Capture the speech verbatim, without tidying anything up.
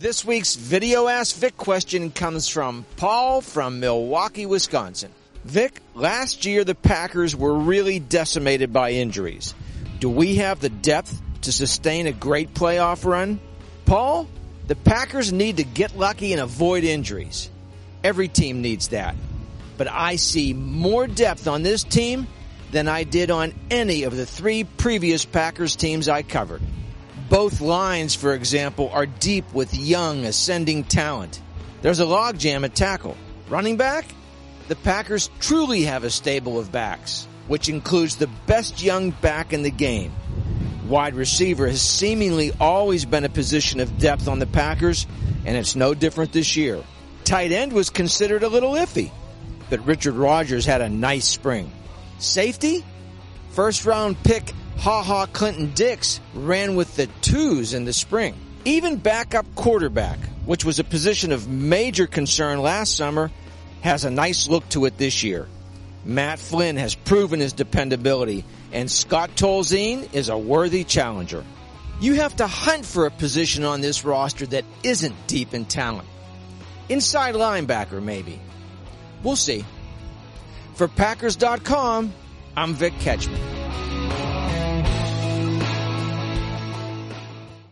This week's Video Ask Vic question comes from Paul from Milwaukee, Wisconsin. Vic, last year the Packers were really decimated by injuries. Do we have the depth to sustain a great playoff run? Paul, the Packers need to get lucky and avoid injuries. Every team needs that. But I see more depth on this team than I did on any of the three previous Packers teams I covered. Both lines, for example, are deep with young, ascending talent. There's a logjam at tackle. Running back? The Packers truly have a stable of backs, which includes the best young back in the game. Wide receiver has seemingly always been a position of depth on the Packers, and it's no different this year. Tight end was considered a little iffy, but Richard Rodgers had a nice spring. Safety? First-round pick Ha Ha Clinton Dix ran with the twos in the spring. Even backup quarterback, which was a position of major concern last summer, has a nice look to it this year. Matt Flynn has proven his dependability, and Scott Tolzien is a worthy challenger. You have to hunt for a position on this roster that isn't deep in talent. Inside linebacker, maybe. We'll see. For Packers dot com, I'm Vic Ketchman.